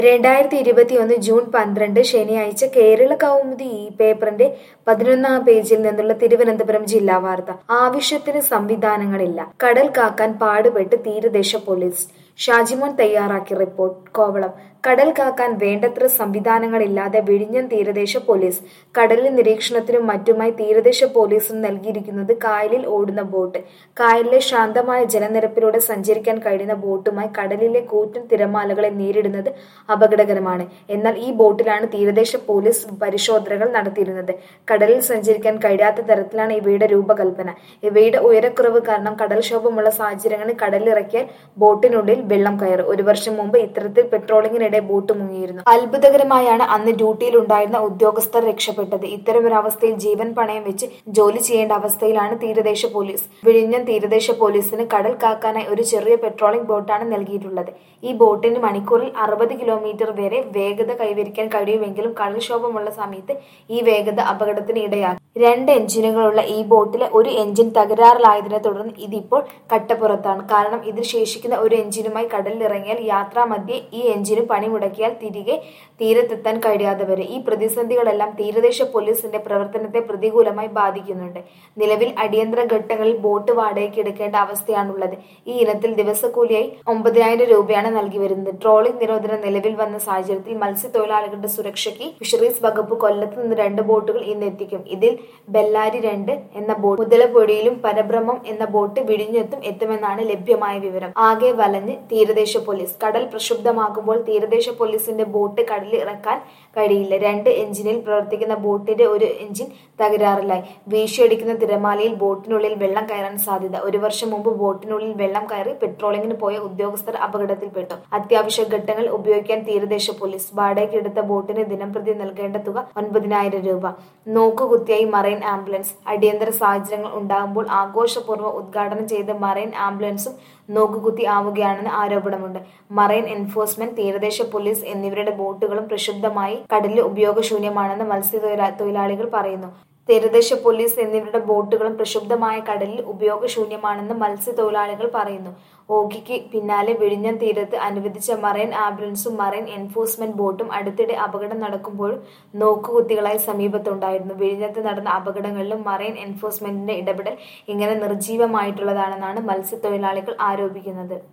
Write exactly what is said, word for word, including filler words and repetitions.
രണ്ടായിരത്തി ഇരുപത്തിയൊന്ന് ജൂൺ പന്ത്രണ്ട് ശനിയാഴ്ച കേരള കൗമുദി ഈ പേപ്പറിന്റെ പതിനൊന്നാം പേജിൽ നിന്നുള്ള തിരുവനന്തപുരം ജില്ലാ വാർത്ത. ആവശ്യത്തിന് സംവിധാനങ്ങളില്ല, കടൽ കാക്കാൻ പാടുപെട്ട് തീരദേശ പോലീസ്. ഷാജിമോൻ തയ്യാറാക്കിയ റിപ്പോർട്ട്. കോവളം. കടൽ കാക്കാൻ വേണ്ടത്ര സംവിധാനങ്ങളില്ലാതെ വിഴിഞ്ഞം തീരദേശ പോലീസ്. കടലിൽ നിരീക്ഷണത്തിനും മറ്റുമായി തീരദേശ പോലീസിന് നൽകിയിരിക്കുന്നത് കായലിൽ ഓടുന്ന ബോട്ട്. കായലിലെ ശാന്തമായ ജലനിരപ്പിലൂടെ സഞ്ചരിക്കാൻ കഴിയുന്ന ബോട്ടുമായി കടലിലെ കൂറ്റൻ തിരമാലകളെ നേരിടുന്നത് അപകടകരമാണ്. എന്നാൽ ഈ ബോട്ടിലാണ് തീരദേശ പോലീസ് പരിശോധനകൾ നടത്തിയിരുന്നത്. കടലിൽ സഞ്ചരിക്കാൻ കഴിയാത്ത തരത്തിലാണ് ഇവയുടെ രൂപകൽപ്പന. ഇവയുടെ ഉയരക്കുറവ് കാരണം കടൽക്ഷോഭമുള്ള സാഹചര്യങ്ങളിൽ കടലിലിറക്കിയാൽ ബോട്ടിനുള്ളിൽ വെള്ളം കയറും. ഒരു വർഷം മുമ്പ് ഇത്തരത്തിൽ പെട്രോളിങ്ങിനിടെ ബോട്ട് മുങ്ങിയിരുന്നു. അത്ഭുതകരമായാണ് അന്ന് ഡ്യൂട്ടിയിലുണ്ടായിരുന്ന ഉദ്യോഗസ്ഥർ രക്ഷപ്പെട്ടത്. ഇത്തരമൊരവസ്ഥയിൽ ജീവൻ പണയം വെച്ച് ജോലി ചെയ്യേണ്ട അവസ്ഥയിലാണ് തീരദേശ പോലീസ്. വിഴിഞ്ഞം തീരദേശ പോലീസിന് കടൽ കാക്കാനായി ഒരു ചെറിയ പെട്രോളിംഗ് ബോട്ടാണ് നൽകിയിട്ടുള്ളത്. ഈ ബോട്ടിന് മണിക്കൂറിൽ അറുപത് കിലോമീറ്റർ വരെ വേഗത കൈവരിക്കാൻ കഴിയുമെങ്കിലും കടൽക്ഷോഭമുള്ള സമയത്ത് ഈ വേഗത അപകടത്തിന് ഇടയാക്കും. രണ്ട് എഞ്ചിനുകളുള്ള ഈ ബോട്ടിലെ ഒരു എഞ്ചിൻ തകരാറിലായതിനെ തുടർന്ന് ഇതിപ്പോൾ കട്ടപ്പുറത്താണ്. കാരണം ഇതിൽ ശേഷിക്കുന്ന ഒരു എഞ്ചിനുമായി കടലിലിറങ്ങിയാൽ യാത്രാമധ്യേ ഈ എഞ്ചിന് പണിമുടക്കിയാൽ തിരികെ തീരത്തെത്താൻ കഴിയാതെ വരെ. ഈ പ്രതിസന്ധികളെല്ലാം തീരദേശ പോലീസിന്റെ പ്രവർത്തനത്തെ പ്രതികൂലമായി ബാധിക്കുന്നുണ്ട്. നിലവിൽ അടിയന്തര ഘട്ടങ്ങളിൽ ബോട്ട് വാടകയ്ക്ക് എടുക്കേണ്ട അവസ്ഥയാണുള്ളത്. ഈ ഇനത്തിൽ ദിവസക്കൂലിയായി ഒമ്പതിനായിരം രൂപയാണ് നൽകി വരുന്നത്. ട്രോളിംഗ് നിരോധനം നിലവിൽ വന്ന സാഹചര്യത്തിൽ മത്സ്യത്തൊഴിലാളികളുടെ സുരക്ഷയ്ക്ക് ഫിഷറീസ് വകുപ്പ് കൊല്ലത്ത് നിന്ന് രണ്ട് ബോട്ടുകൾ ഇന്ന് എത്തിക്കും. ഇതിൽ ബെല്ലാരി രണ്ട് എന്ന ബോട്ട് മുതലപ്പൊടിയിലും പരബ്രഹ്മം എന്ന ബോട്ട് വിഴിഞ്ഞത്തും എത്തുമെന്നാണ് ലഭ്യമായ വിവരം. ആകെ വലഞ്ഞ് തീരദേശ പോലീസ്. കടൽ പ്രക്ഷുബ്ധമാകുമ്പോൾ തീരദേശ പോലീസിന്റെ ബോട്ട് കടലിൽ ഇറക്കാൻ കഴിയില്ല. രണ്ട് എഞ്ചിനിൽ പ്രവർത്തിക്കുന്ന ബോട്ടിന്റെ ഒരു എഞ്ചിൻ തകരാറിലായി. വീശിയടിക്കുന്ന തിരമാലയിൽ ബോട്ടിനുള്ളിൽ വെള്ളം കയറാൻ സാധ്യത. ഒരു വർഷം മുമ്പ് ബോട്ടിനുള്ളിൽ വെള്ളം കയറി പെട്രോളിങ്ങിന് പോയ ഉദ്യോഗസ്ഥർ അപകടത്തിൽപ്പെട്ടു. അത്യാവശ്യ ഘട്ടങ്ങൾ ഉപയോഗിക്കാൻ തീരദേശ പോലീസ്. വാടകയ്ക്ക് എടുത്ത ബോട്ടിന് ദിനംപ്രതി നൽകേണ്ട തുക ഒൻപതിനായിരം രൂപ. നോക്കുകുത്തിയായി മറൈൻ ആംബുലൻസ്. അടിയന്തര സാഹചര്യങ്ങൾ ഉണ്ടാകുമ്പോൾ ആഘോഷപൂർവ്വം ഉദ്ഘാടനം ചെയ്ത മറൈൻ ആംബുലൻസും നോക്കുകുത്തി ആവുകയാണെന്ന് ആരോപണമുണ്ട്. മറൈൻ എൻഫോഴ്സ്മെന്റ്, തീരദേശ പോലീസ് എന്നിവരുടെ ബോട്ടുകളും പ്രക്ഷുബ്ധമായി കടലിൽ ഉപയോഗശൂന്യമാണെന്ന് മത്സ്യത്തൊഴിലാളികൾ പറയുന്നു. തീരദേശ പോലീസ് എന്നിവരുടെ ബോട്ടുകളും പ്രക്ഷുബ്ധമായ കടലിൽ ഉപയോഗശൂന്യമാണെന്ന് മത്സ്യത്തൊഴിലാളികൾ പറയുന്നു. ഓഖിക്ക് പിന്നാലെ വിഴിഞ്ഞം തീരത്ത് അനുവദിച്ച മറൈൻ ആംബുലൻസും മറൈൻ എൻഫോഴ്സ്മെന്റ് ബോട്ടും അടുത്തിടെ അപകടം നടക്കുമ്പോഴും നോക്കുകുത്തികളായി സമീപത്തുണ്ടായിരുന്നു. വിഴിഞ്ഞത്ത് നടന്ന അപകടങ്ങളിലും മറൈൻ എൻഫോഴ്സ്മെന്റിന്റെ ഇടപെടൽ ഇങ്ങനെ നിർജീവമായിട്ടുള്ളതാണെന്നാണ് മത്സ്യത്തൊഴിലാളികൾ ആരോപിക്കുന്നത്.